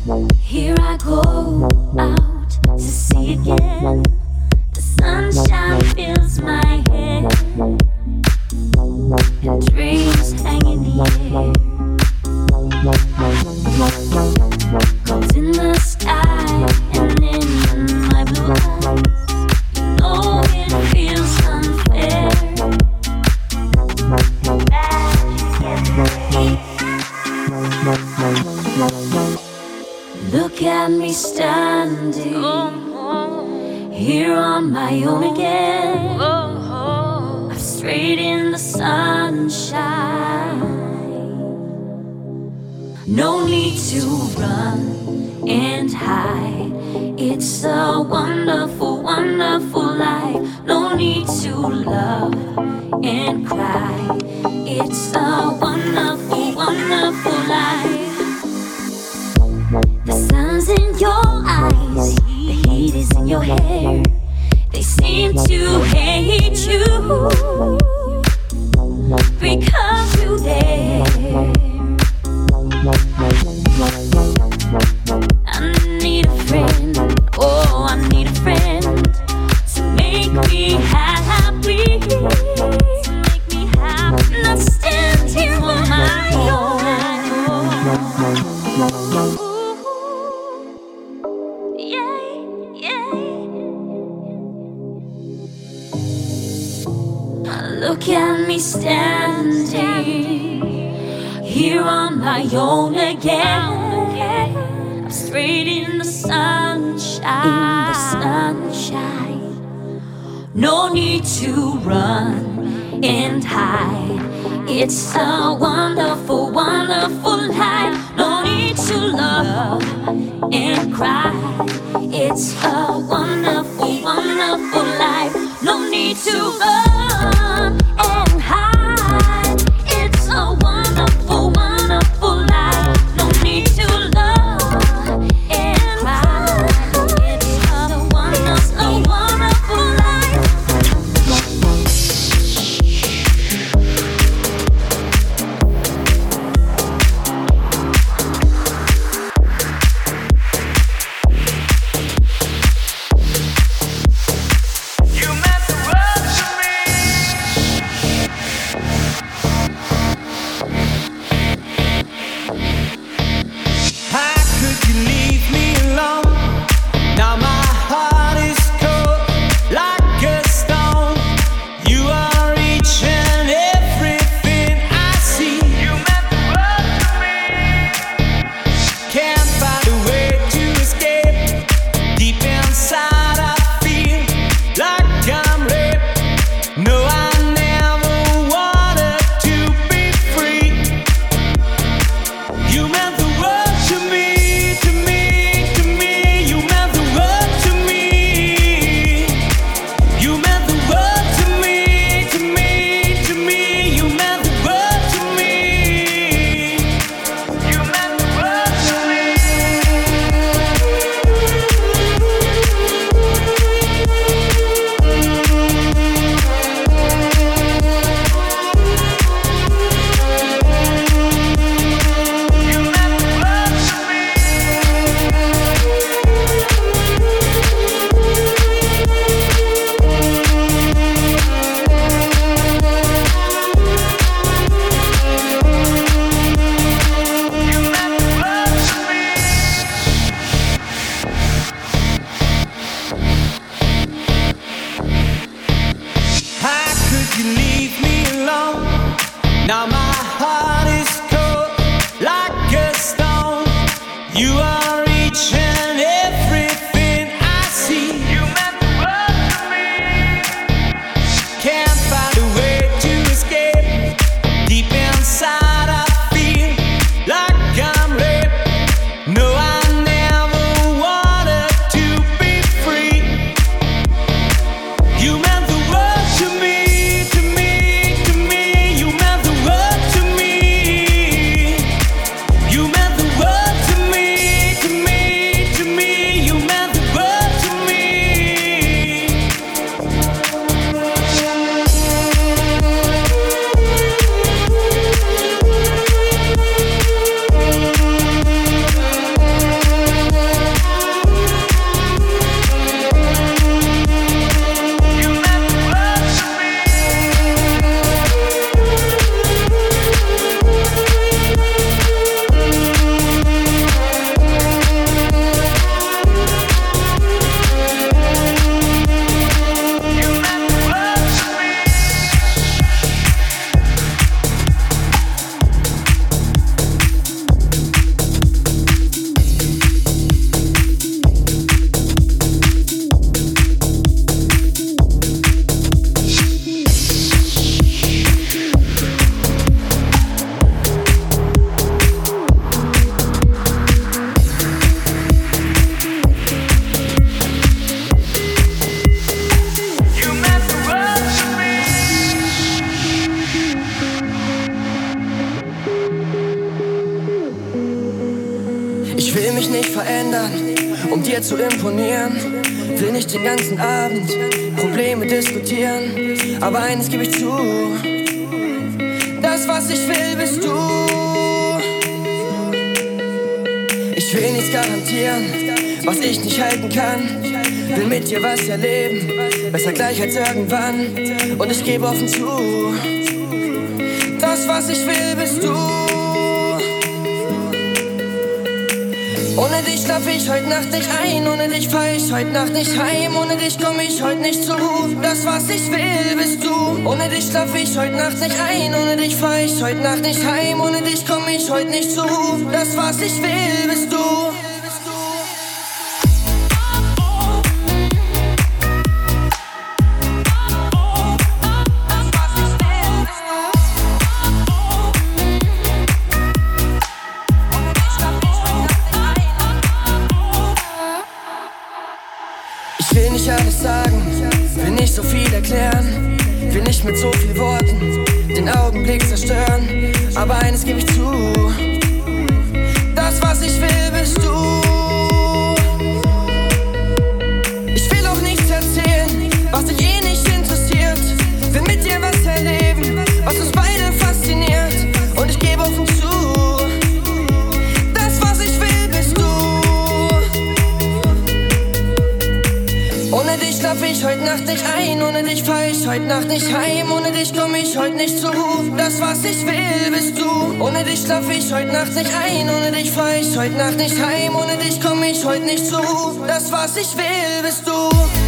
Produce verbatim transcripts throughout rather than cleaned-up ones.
Here I go out to sea again. The sunshine fills my head, and dreams hang in the air. Clouds in the sky and in my blue eyes. Oh, it feels unfair. Look at me standing here on my own again. I'm straight in the sunshine. No need to run and hide. It's a wonderful, wonderful life. No need to love and cry. It's a wonderful, wonderful life. The sun's in your eyes, the heat is in your hair. They seem to hate you because you're there. I need a friend, oh, I need a friend to make me happy, to make me happy, not stand here on my own. Yeah, yeah. Look at me standing here on my own again. I'm straight in the sunshine. In the sunshine. No need to run and hide. It's a wonderful, wonderful life. No need to love and cry. It's a wonderful, wonderful life. No need to run and hide. It's a wonderful, wonderful life. No need to love and cry. It's a wonderful, wonderful life. You meant the world to me. How could you leave me alone? Now my heart is cold like a stone. You are each and everything I see. You meant the world to me. Can't find a way to escape. Deep inside I feel like I'm raped. No, I never wanted to be free. You meant the world to me, to me, to me. You meant the world to me. You meant the world to me, to me, to me. You meant the world to me. You meant the world to me. You meant the world to me. You meant the world to me. How could you leave me alone? Now my heart is cold like a stone. You are each and everything I see. You meant the world to me. Can't find a way to escape. Deep inside I feel like I'm raped. No, I never wanted to be free. You meant the world to me, to me, to me. You meant the world to me. You meant the world to me, Ich will mich nicht verändern, um dir zu imponieren. Will nicht den ganzen Abend Probleme diskutieren. Aber eines gebe ich zu: das, was ich will, bist du. Ich will nichts garantieren, was ich nicht halten kann. Will mit dir was erleben, besser gleich als irgendwann. Und ich gebe offen zu: das, was ich will, bist du. Ohne dich schlaf ich heute Nacht nicht ein, ohne dich fahr ich heute Nacht nicht heim, ohne dich komm ich heute nicht zur Ruhe. Das, was ich will, bist du. Ohne dich schlaf ich heute Nacht nicht ein, ohne dich fahr ich heute Nacht nicht heim, ohne dich komm ich heute nicht zur Ruhe. Das, was ich will, bist du. Alles sagen, will nicht so viel erklären, will nicht mit so viel Worten den Augenblick zerstören. Aber eines gebe ich zu: das, was ich will, bist du. Ich will auch nichts erzählen, was dich eh nicht interessiert. Will mit dir was erleben, was uns beide fasziniert. Und ich gebe offen zu: das, was ich will, bist du. Ohne dich schlaf ich heute Nacht nicht ein, ohne dich fahr ich heute Nacht nicht heim, ohne dich komm ich heute nicht zur Ruhe. Das, was ich will, bist du. Ohne dich schlaf ich heute Nacht nicht ein, ohne dich fahr ich heute Nacht nicht heim, ohne dich komm ich heute nicht zur Ruhe. Das, was ich will, bist du.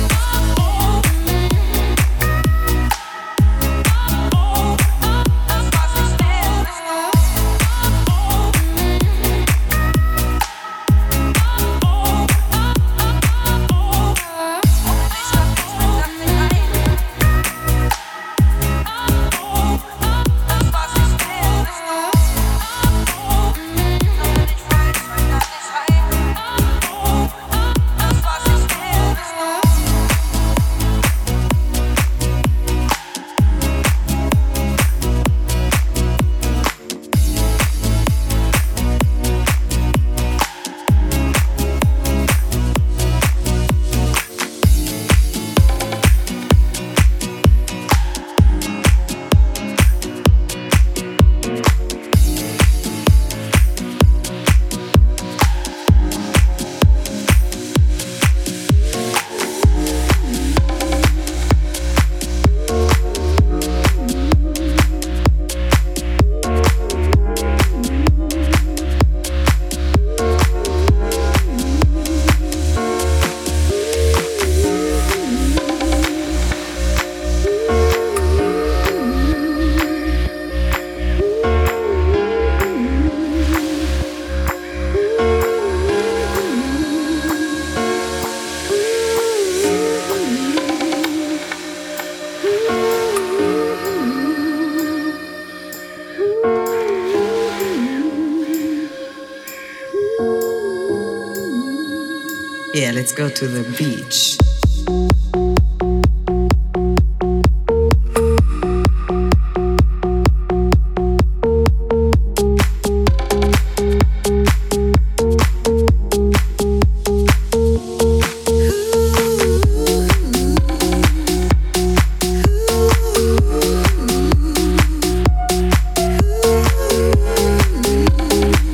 Yeah, let's go to the beach.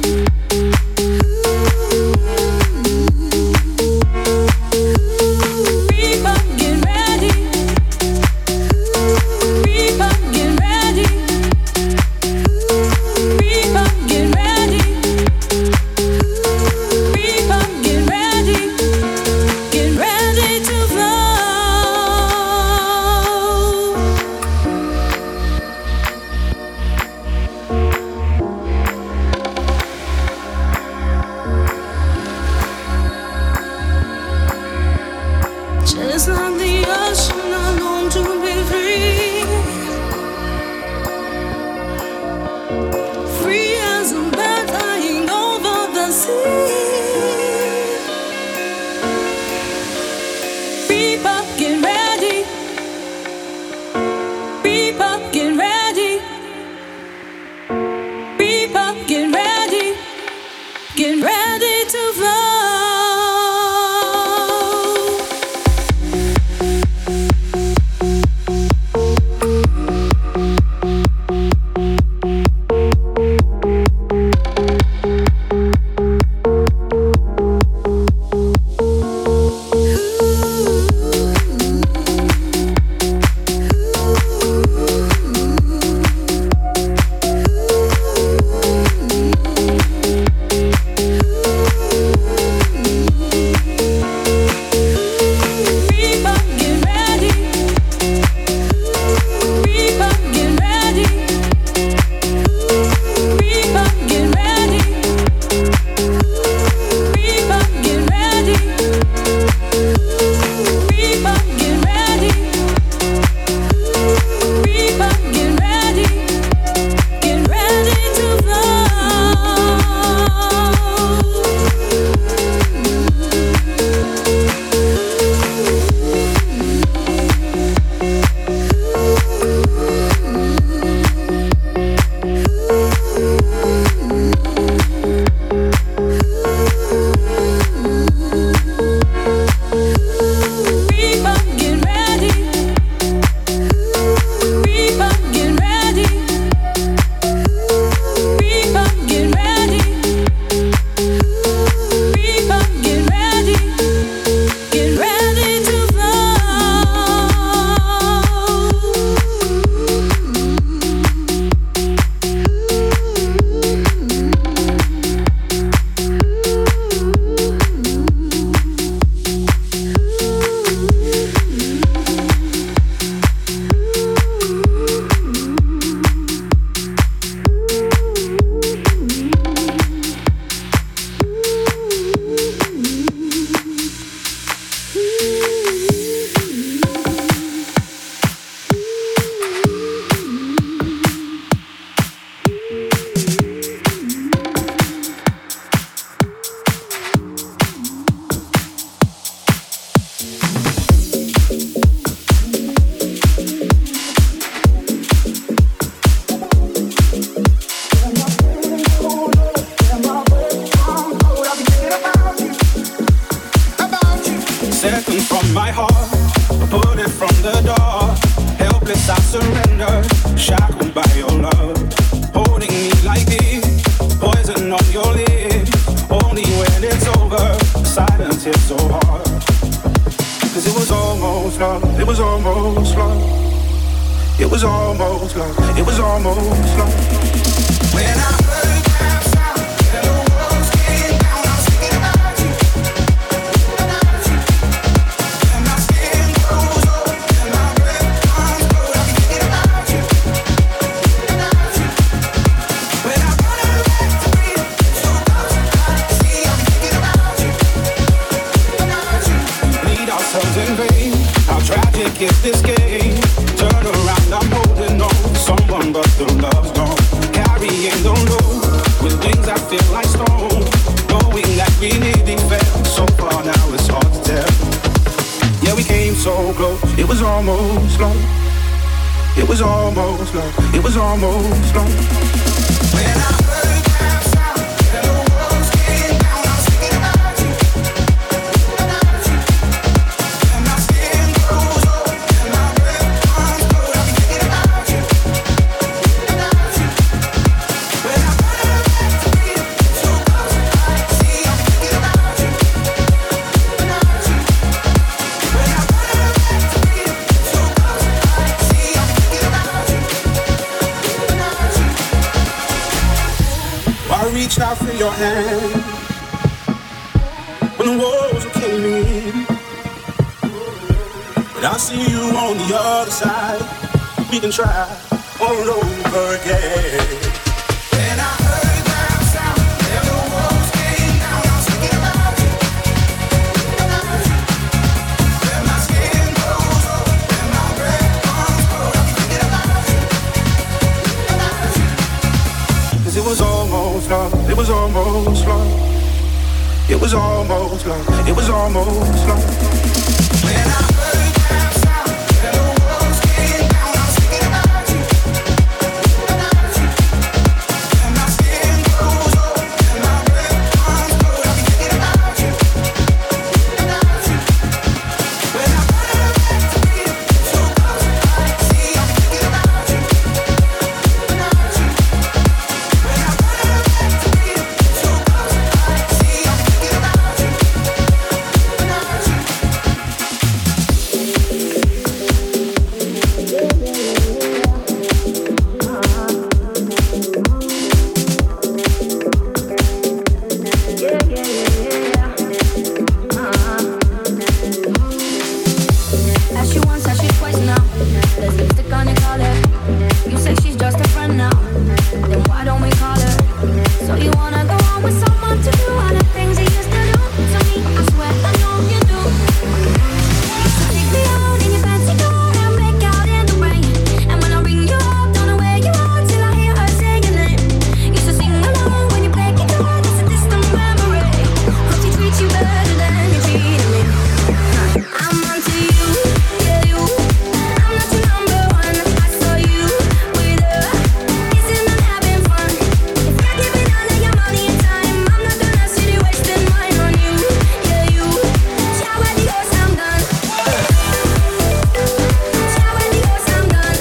Ooh. second from my heart, put it from the door. Helpless, I surrender, shackled by your love. Holding me like this, poison on your lips. Only when it's over, silence hits so hard. Cause it was almost love, it was almost love. It was almost love, it was almost love. When I heard that sound, and the walls came down, I was thinking about you, about you. And my skin goes up, and my breath comes cold, I'll be thinking about you, about you. When I run out of breath to breathe, so close, I can see, I'm thinking about you, about you. Bleed ourselves in vain, how tragic is this game? Turn around, I'm holding on to someone, but the love's gone. Carrying the load with things that feel like stone. Knowing that we nearly fell so far, now it's hard to tell. Yeah, we came so close, it was almost love. It was almost love, it was almost love. When I heard that sound, and the walls came down, I was thinking about you, about you. And my skin goes up, and my breath comes cold, I'll be thinking about you, about you. When I run out of breath to breathe, so close, I can see, I'm thinking about you, about you. When I run out of breath to breathe, so close, I can see, I'm thinking about you, about you. I reached out for your hand when the walls were caving in, but I see you on the other side. We can try all over again. When I heard that sound, and the walls came down, I was thinking about you, about you. When my skin goes up, and my breath comes cold, I'll be thinking about you, about you. Cause it was almost love, it was almost love. It was almost love, it was almost love. When I heard that sound, and the walls came down, I was thinking about you, about you. And my skin goes up, and my breath comes cold, I'll be thinking about you, about you. When I run out of breath to breathe, so close, I can see, I'm thinking about you, about you. When I run out of breath to breathe, so close, I can see, I'm thinking about you, about you. Ask you once, ask you twice now. There's lipstick on your collar. You say she's just a friend now. Then why don't we call her? So you wanna go on with someone to do all the things you used to do to me? I swear I know you do. Used to take me out in your fancy car and make out in the rain. And when I ring you up, don't know where you are till I hear her say your name. Used to sing along when you play guitar, it's a distant memory. Hope she treats you better than you treated me. I'm onto you, yeah you. I'm not your number one. I saw you with her, kissing and having fun. If you're giving all of your money and time, I'm not gonna sit here wasting mine on you, yeah you. Ciao adios, I'm done. Ciao adios, I'm done.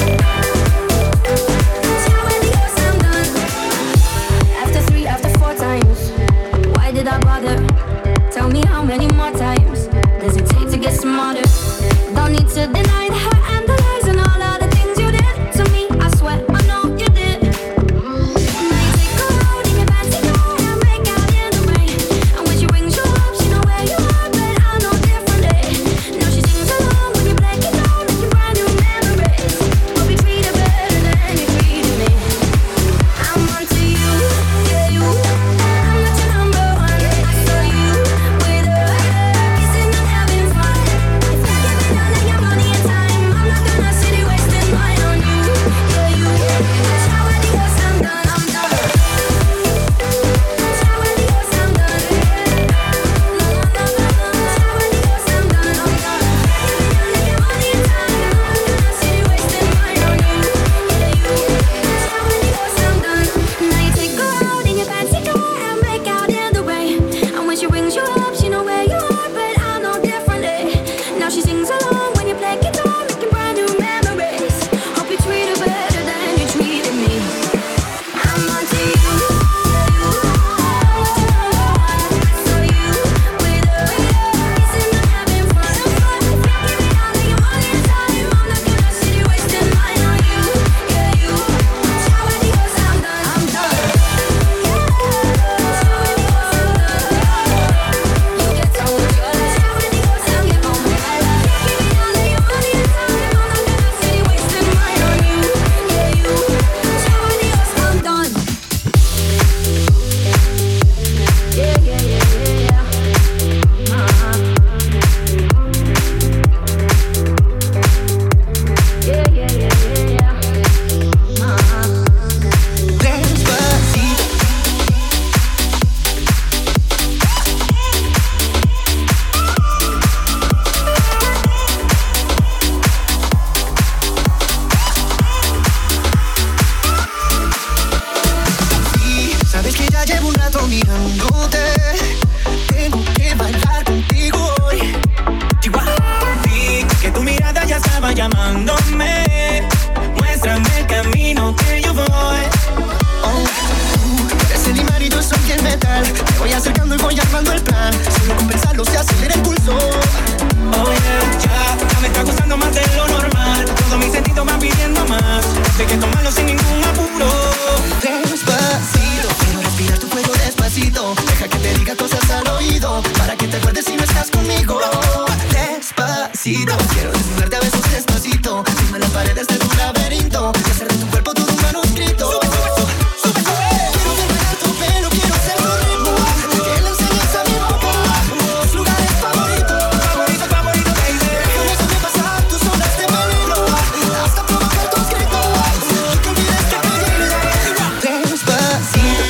Ciao adios, I'm done. After three, after four times, why did I bother? Tell me how many more times does it take to get smarter? Don't need to deny the hurt and the lies and all of the things you did to me. I swear I know you did. Now you take her out in your fancy car and make out in the rain. And when she rings you up, she know where you are, but I know differently. Now she sings along when you play guitar, like your brand new memories. Hope you treat her better than you treated me. I'm onto you, yeah you. I'm not your number one. I saw you with her, kissing and having fun. If you're giving all of your money and time, armando el plan. Solo con pensarlo se acelera el pulso. Oh yeah, ya, ya me está gustando más de lo normal. Todos mis sentidos van pidiendo más. Hay que tomarlo sin ningún apuro. Despacito, quiero respirar tu cuello despacito. Deja que te diga cosas al oído, para que te acuerdes si no estás conmigo. Despacito, quiero desnudarte a besos despacito. Firma las paredes de tu laberinto y hacer de tu cuerpo todo un manuscrito. Sube, sube, sube, sube. Quiero desnudar tu pelo, quiero hacer tu ritmo. Que le enseñes a mi boca tus lugares favoritos. Favorito, favorito, baby. Déjame sobrepasar tus zonas de peligro hasta provocar tus gritos y que olvides que te quise. Despacito.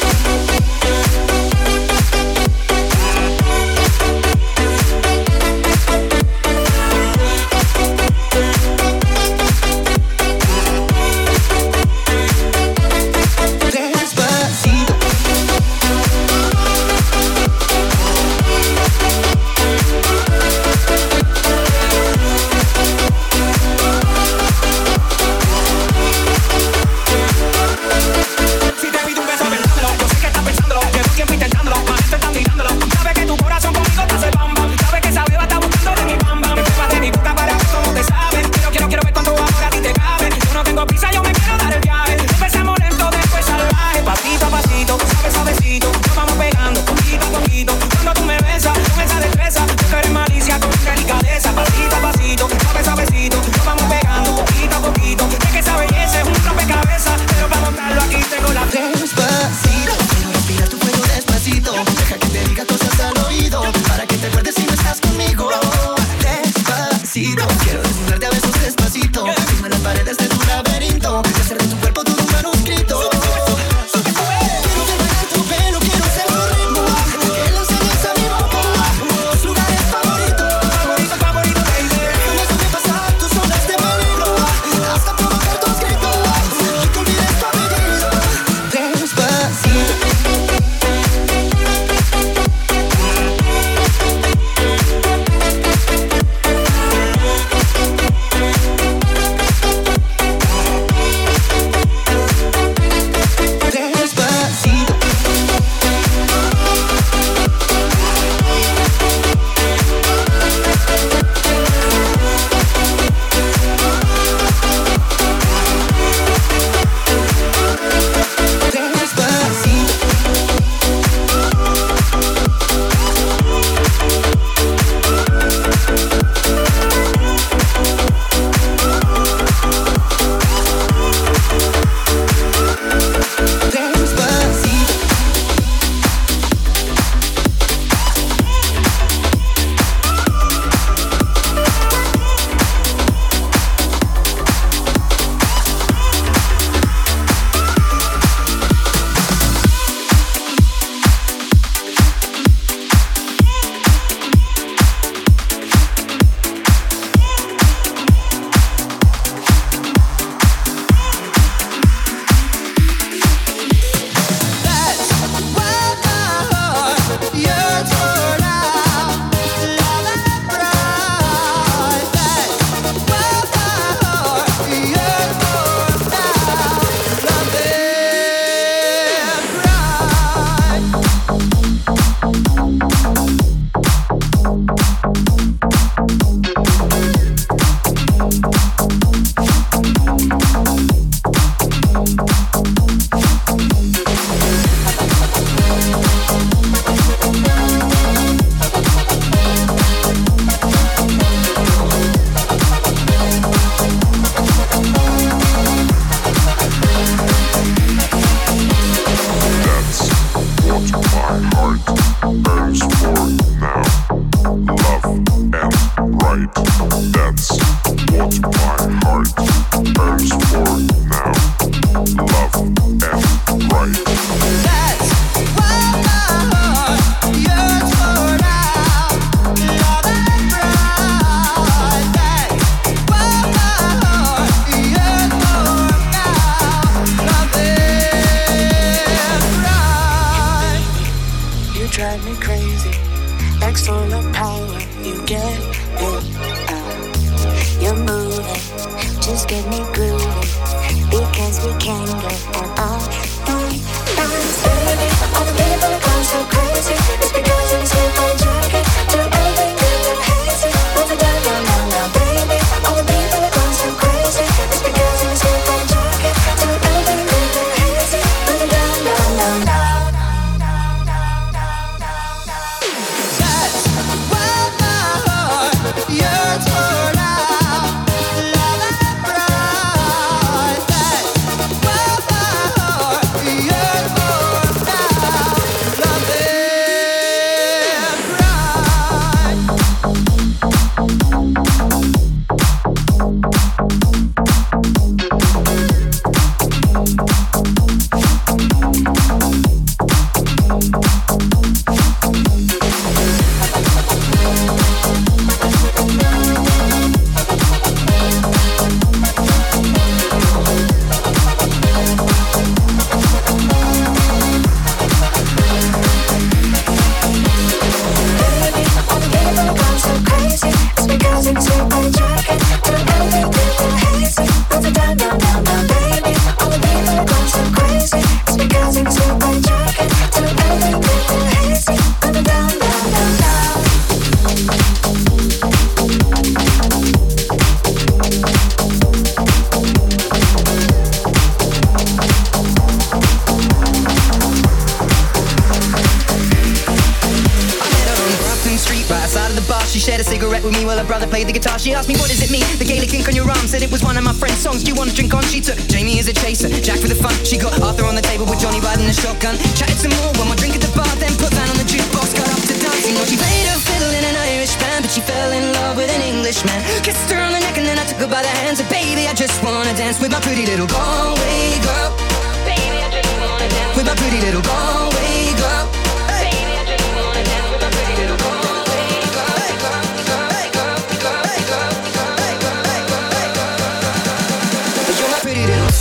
Quiero desnudarte a besos despacito. Firma las paredes de tu laberinto y hacer de tu cuerpo todo un manuscrito. Quiero desnudar tu pelo, quiero hacer tu ritmo. Que le enseñes a mi boca tus lugares favoritos. Favorito, favorito, baby. Déjame sobrepasar tus zonas de peligro hasta provocar tus gritos y que olvides tu apellido. Despacito. All the people are going so crazy. It's because it's She shared a cigarette with me while her brother played the guitar. She asked me, what does it mean? The Gaelic ink on your arm. Said it was one of my friend's songs. Do you want to drink on? She took Jamie as a chaser, Jack for the fun. She got Arthur on the table with Johnny riding a shotgun. Chatted some more, one more drink at the bar, then put Van on the jukebox. Got up to dance. You know she played her fiddle in an Irish band, but she fell in love with an Englishman. Kissed her on the neck and then I took her by the hand. Said, baby, I just wanna dance with my pretty little Galway girl. Baby, I just wanna dance with my pretty little Galway girl. Baby, I just wanna dance with my pretty little Galway girl. You're my pretty little.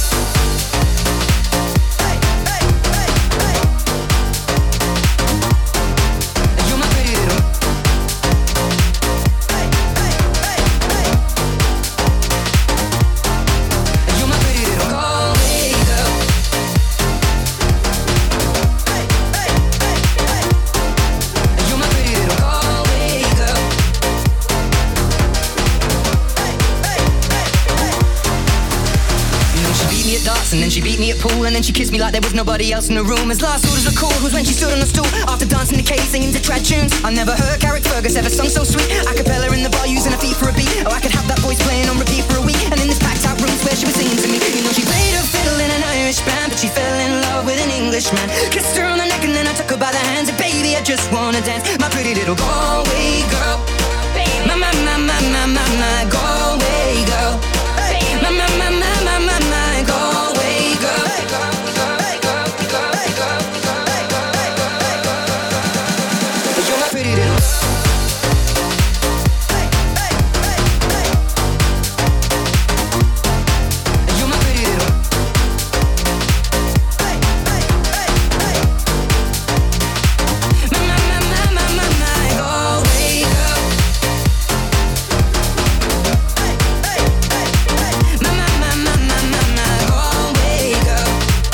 And then she beat me at pool, and then she kissed me like there was nobody else in the room. As last orders were called was when she stood on a stool after dancing the K, singing to trad tunes. I never heard Carrick Fergus ever sung so sweet. A cappella in the bar using a feet for a beat. Oh, I could have that voice playing on repeat for a week. And in this packed out room where she was singing to me. You know she played her fiddle in an Irish band, but she fell in love with an Englishman. Kissed her on the neck and then I took her by the hands. And baby, I just wanna dance, my pretty little Galway girl. My, my, my, my, my, my, my Galway girl. My, my, my, my, my, my, my Galway girl. You're my pretty little. You're my pretty little. My, my, my, my, my, my, my Galway girl. My, my, my, my, my, my, my Galway girl.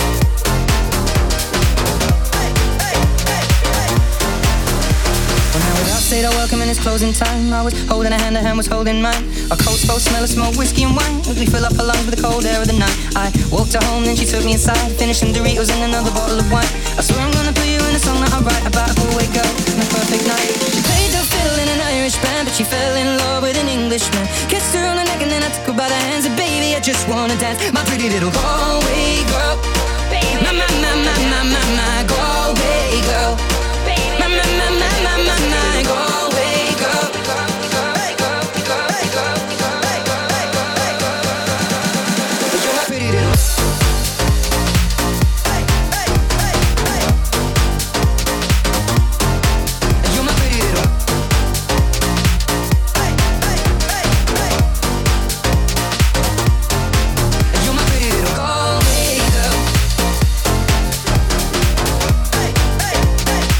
When I was outside, I welcome in his closing time. I was holding a hand, a hand was holding mine. Our coats both smell of smoke, whiskey and wine as we fill up our lungs with the cold air of the night. I walked her home, then she took me inside, finished some Doritos and another bottle of wine. I swear I'm gonna put you in a song that I write about a Galway girl and a perfect night. She played the fiddle in an Irish band, but she fell in love with an Englishman. Kissed her on the neck and then I took her by the hands. And baby, I just wanna dance, my pretty little Galway girl. My, my, my, my, my, my, my Galway girl. My, my, my, my, my, my, my Galway girl. You're my pretty little. You're my pretty little. You're my pretty little Galway girl.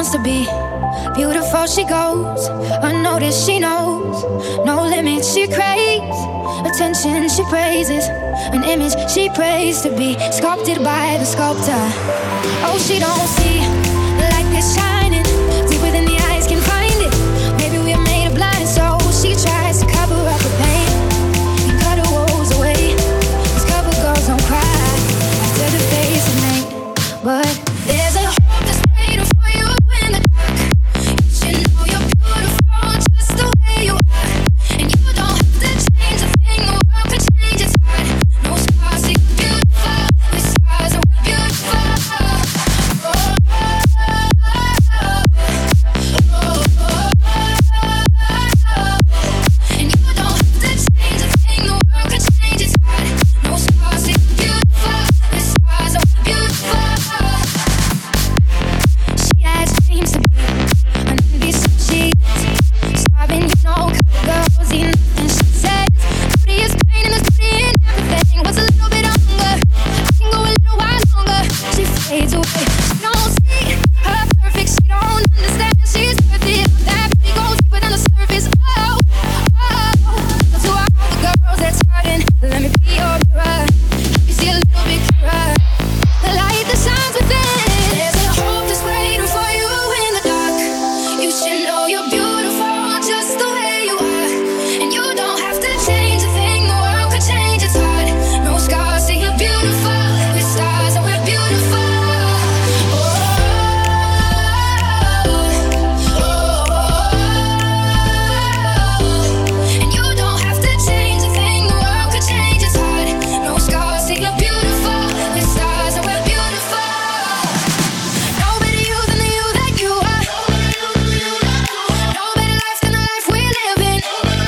wants to be beautiful, she goes unnoticed, she knows no limits, she craves attention, she praises an image she prays to be sculpted by the sculptor. Oh, she don't see the light that's shining deep within the eyes, can find it. Maybe we're made of blind souls. She tries to cover up her pain and cut her woes away. These cover girls don't cry after the face is made, but there's a hope that's waiting for you in the dark. You should know you're beautiful just the way you are, and you don't have to change a thing. The world could change its heart. No scars, see you're beautiful. The scars are beautiful. Oh, oh, oh, oh, oh, oh. And you don't have to change a thing. The world could change its heart. No scars, see you're beautiful. The scars are beautiful. She has dreams to be an ambitious, she is starving, you know, couple girls eat nothing, she says. Beauty is pain and there's beauty in everything. What's a little bit of hunger? I can go a little while longer. She fades away. She don't see her perfect. She don't understand she's perfect. That beauty goes deeper than the surface. Oh, oh. So to all the girls that's hurting, let me be your mirror. You see a little bit clearer. The light that shines within. There's a hope that's waiting for you in the dark. You should know you're beautiful just the way you are, and you don't have to change a thing. The world could change its heart. No scars, say you're beautiful. We're stars and we're beautiful. Oh, oh, oh, oh. And you don't have to change a thing. The world could change its heart. No scars, say you're beautiful. We're stars and we're beautiful. No better you than the you that you are. No better life than the life we live in.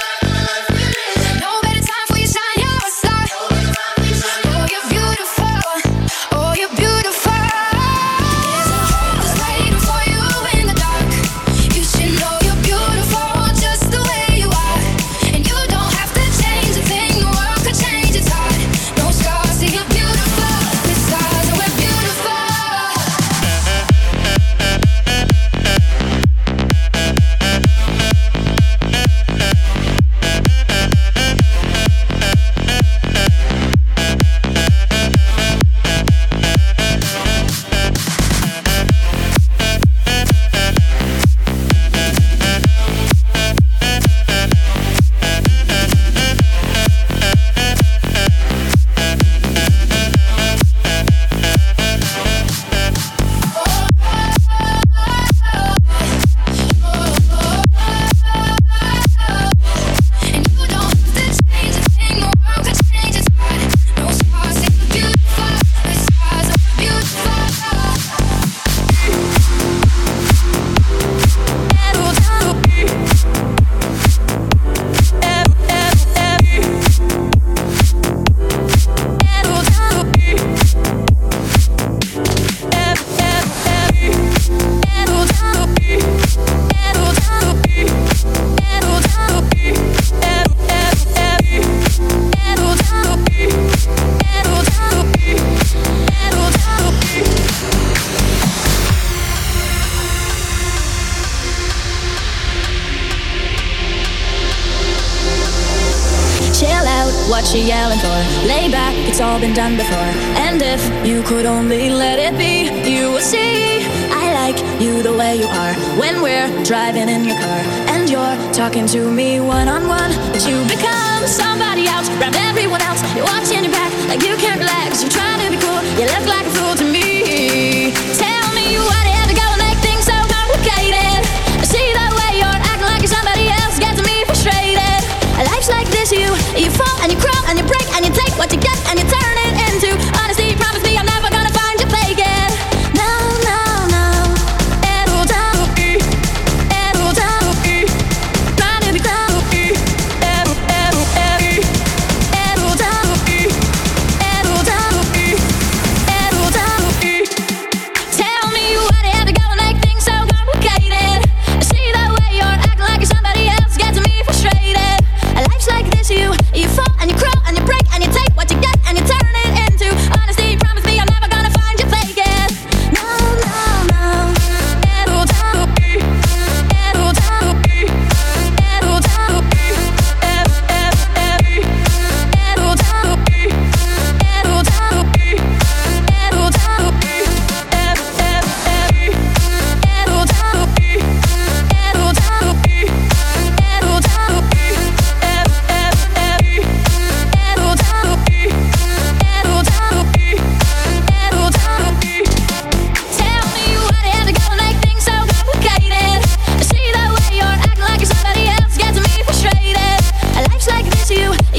No better time for you shine, you're a star. Oh, you're beautiful. Oh, you're beautiful. There's a hope that's waiting for you in the dark. You should know you're beautiful just the way you are, and you don't have to change a thing. The world could change its heart. No scars, see you're beautiful. We're stars and we're beautiful. And you don't have to change a thing. The world could change its heart. No scars, see you're beautiful. The scars are beautiful. Chill out, what you yelling for? Lay back, it's all been done before. And if you could only let it be, you would see I like you the way you are. When we're driving in your car and you're talking to me one-on-one, but you become somebody else around everyone else. You're watching your back like you can't relax. You're trying to be cool, you look like a fool to me. Tell me what it had to go and make things so complicated. I see the way you're acting like you're somebody else gets me frustrated. Life's like this, you you fall and you crawl and you break and you take what you get and you turn it into honesty. Promise me I'm never gonna find you faking. No, no, no. It'll tell me, it'll tell me, trying to be close. It'll, it'll, it'll, it'll tell me, it'll tell me, it'll tell me. Tell me what it had to go and make things so complicated. I see the way you're acting like you're somebody else gets me frustrated. Life's like this, you you fall and you crawl and you break and you take what you get and you turn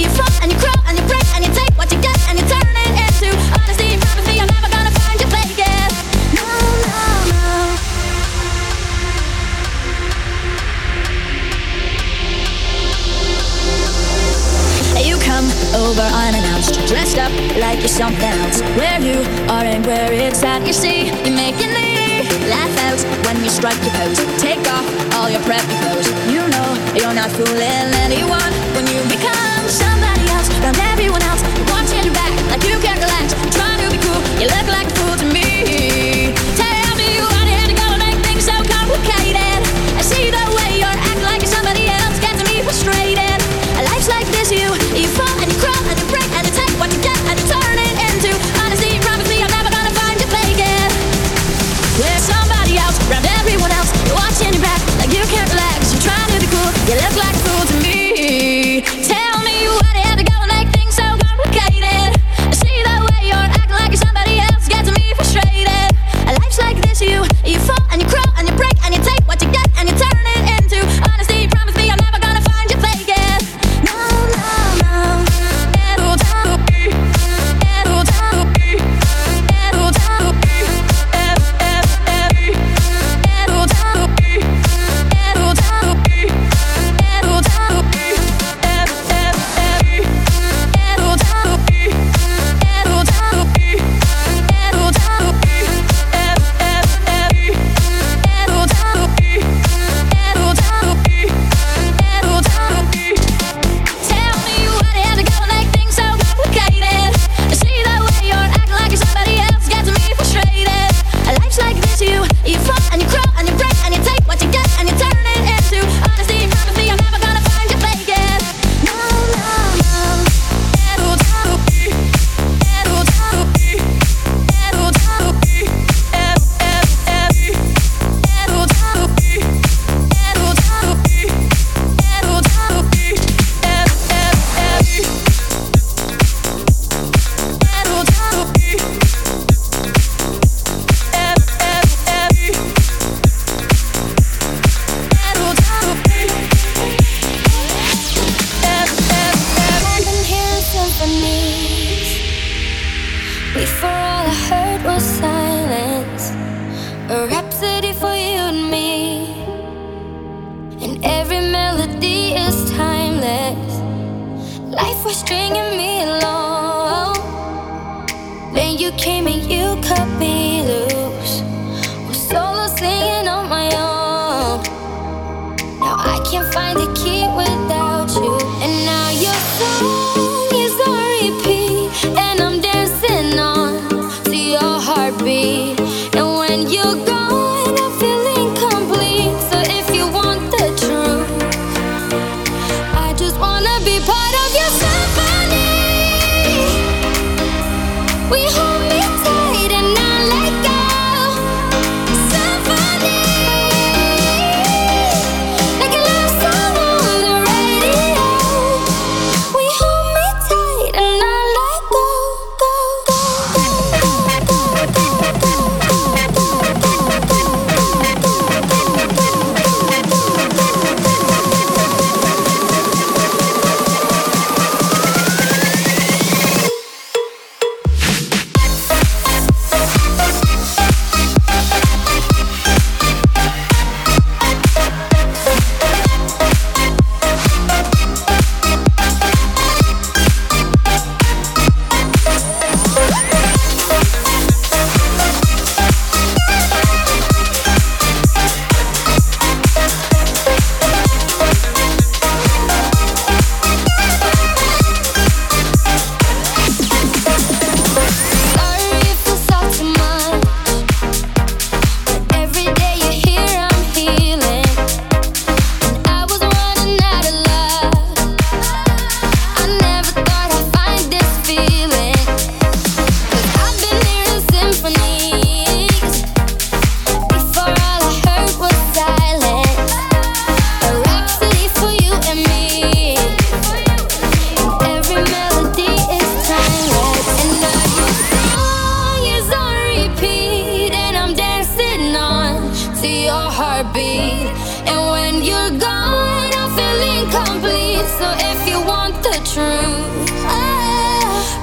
You fall and you crawl and you break and you take what you get and you turn it into honesty. Promise me I'm never gonna find you faking. No, no, no. You come over unannounced, dressed up like you're something else. Where you are and where it's at, you see, you make your knee laugh out when you strike your pose. Take off all your preppy clothes. You know you're not fooling anyone when you become somebody else. Around everyone else, you're watching your back like you can't relax. You're trying to be cool, you look like a fool to me. Tell me what you had to go and make things so complicated. I see the way you're acting like you're somebody else, gets me frustrated. Life's like this, you you fall and you crawl and you break and you take what you get and you turn it into honesty. Promise me I'm never gonna find you faking. There's somebody else around everyone else. You're watching your back like you can't relax. You're trying to be cool, you look like a fool to me. Tell me what you had to go and make things so complicated. I see the way you're acting like you're somebody else, gets me frustrated. Life's like this, you you fall and you crawl and you break and you take what you get and you turn it into honesty. Promise me I'm never gonna find you faking. No, no, no. It'll tell me. It'll tell me. It'll tell me. It'll tell me. It'll tell me. It'll tell me. It'll tell me. It'll tell me. It'll tell me. It'll tell me. It'll tell me. It'll tell me. It'll tell me. It'll tell me. Tell me what you had to go and make things so complicated. I see the way you're acting like you're somebody else, gets me frustrated. Life's like this, you you fall and you crawl and you break and you take what you get and you turn it into honesty. Promise me I'm never gonna find you faking. No, no, no. It'll tell me. It'll tell me. It'll tell me. It'll tell me. It'll tell me. It'll tell me. It'll tell me. It'll tell me. It'll tell me. I've been hearing symphonies. Before all I heard was silence. A rhapsody for you and me. And every melody is timeless. Life was stringing me along. Then you came and you cut me loose. Was solo singing on my own. Now I can't find the key without you. And now your song is on repeat. And I'm dancing on to your heartbeat. And when you're gone, I feel incomplete. So if you want the truth, I just wanna be part of your symphony. We hold me tight and I let go. Symphony, like a love song on the radio. We hold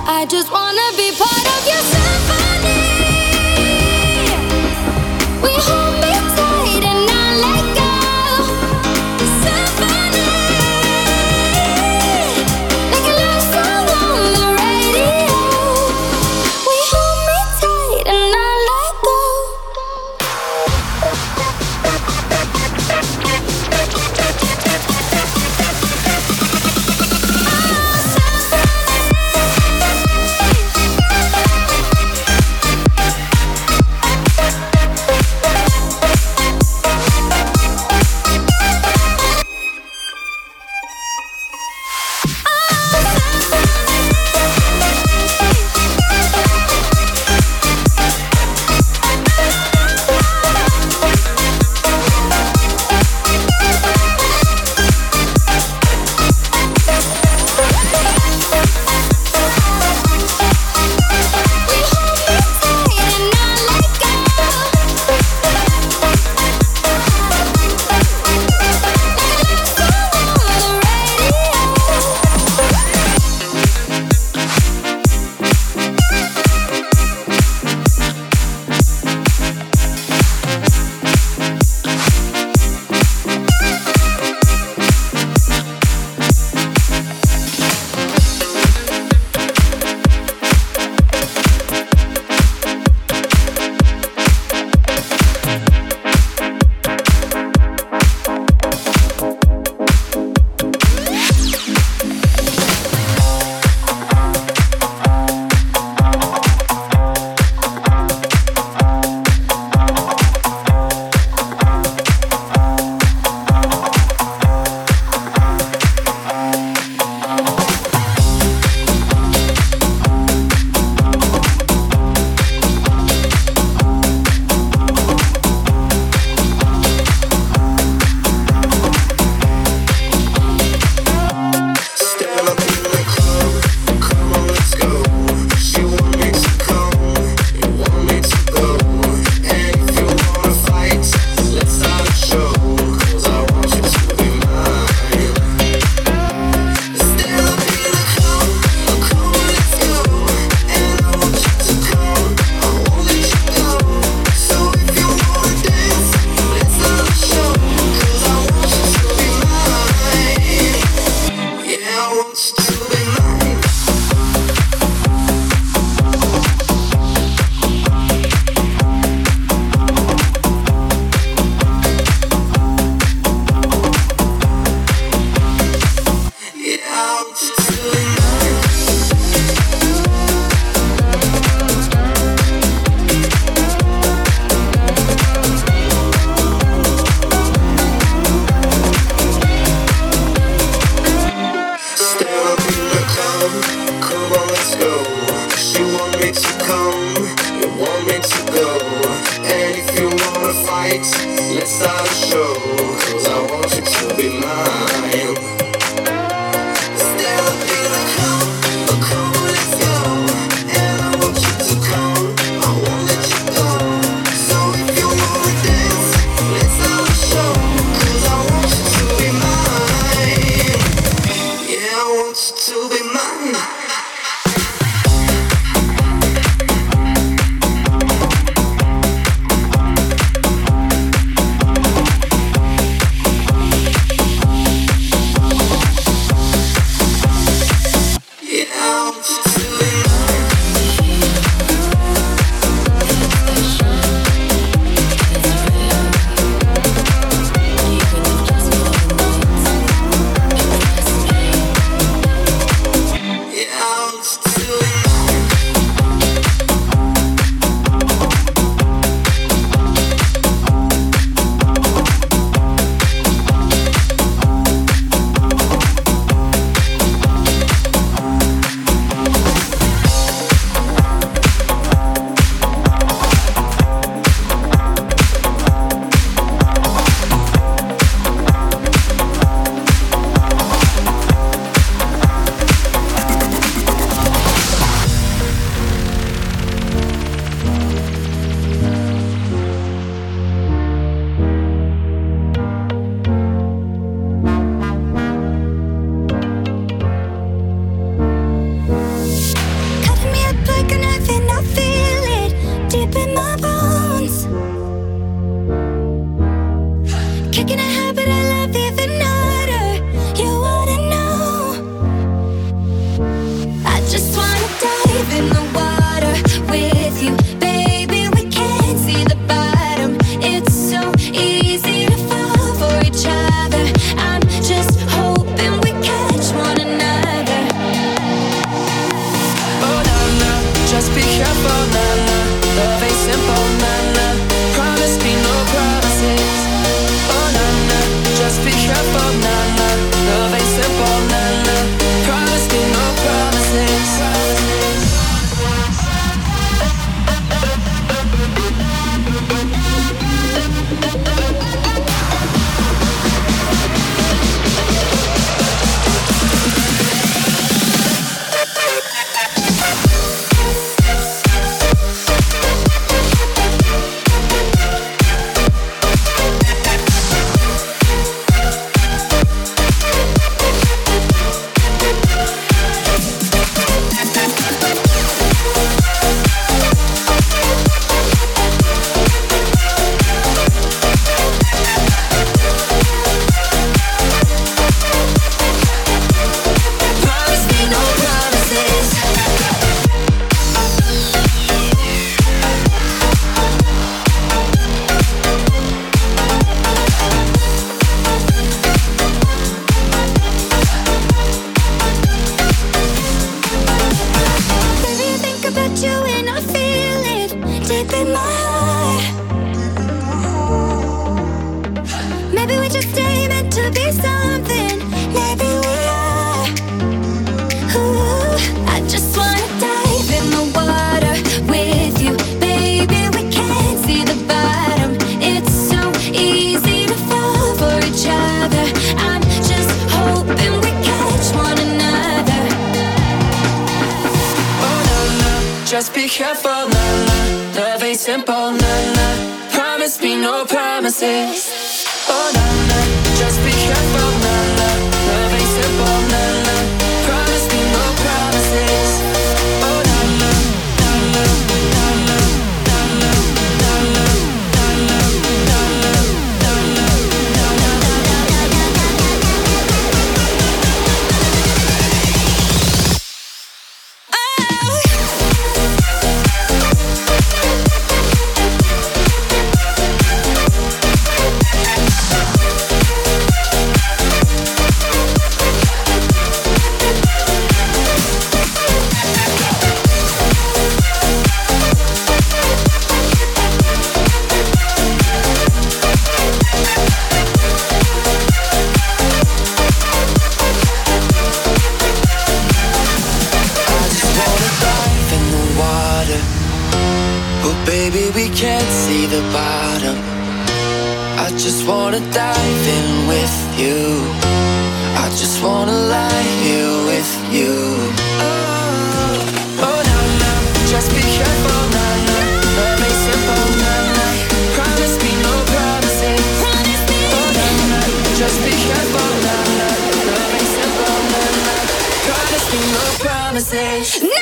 I just wanna be part of your symphony. We hold me tight and not let go. Symphony, like a love song on the radio. We hold me tight and not let go. Yeah. simple, nah, nah. Promise me no promises. Oh, nah, nah. Just be careful, nah, nah. Love ain't simple, nah, nah. Promise me no promises. Just be careful, nah, nah. Love ain't simple, nah, nah. Promise me no promises. Oh, nah, nah. Just be careful, nah, nah. Love ain't simple, nah, nah. Promise me no promises. Oh, nah, nah, nah, nah, nah, nah, nah, nah, nah, nah, wanna dive in with you. I just wanna lie here with you. Oh, oh, nah, nah. Just be careful, nah, nah. Love ain't simple, nah, nah. Promise me no promises. Oh, nah, nah. Just be careful, nah, nah. Love ain't simple, nah, nah. Promise me no promises. No!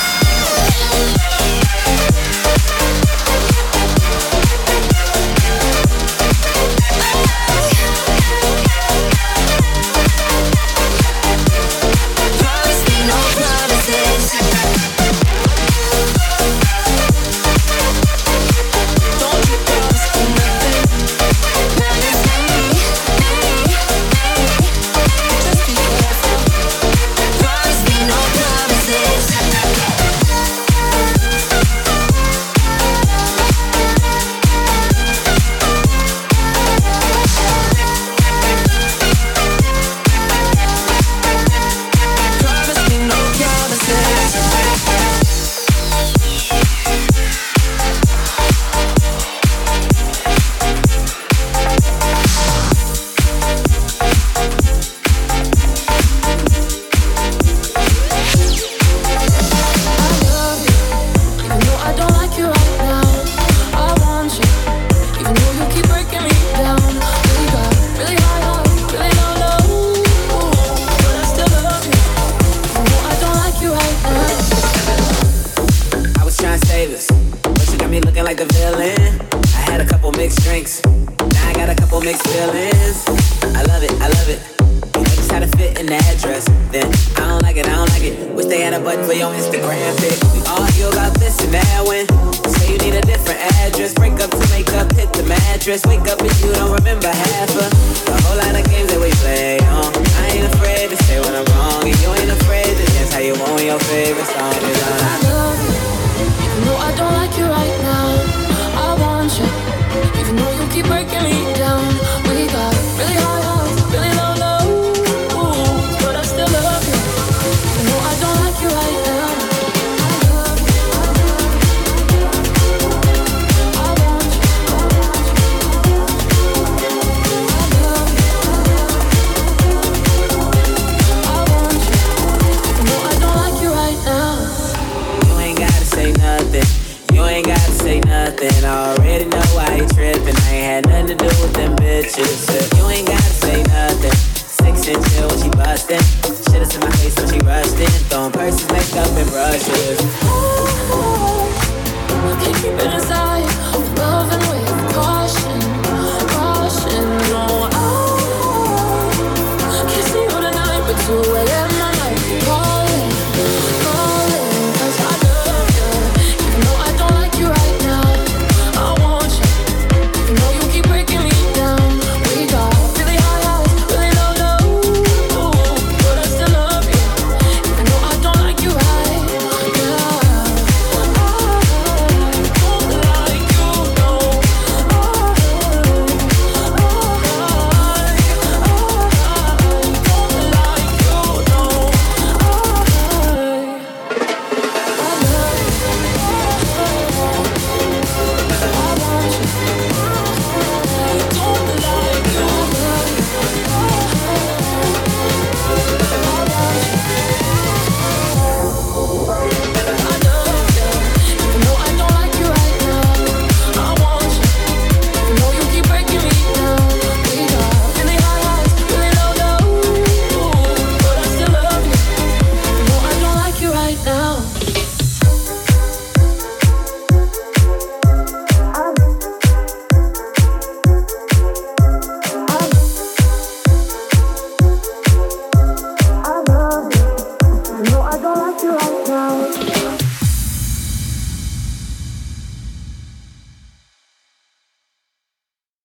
Wake up and you don't remember half of the whole lot of games that we play on. I ain't afraid to say when I'm wrong, and you ain't afraid to dance how you want when your favorite song is on. I love you, even though I don't like you right now. bitches. Yeah. You ain't gotta say nothing. Six and chill when she bustin'. Shit is in my face when she rushed in. Throwing purses, makeup, and brushes.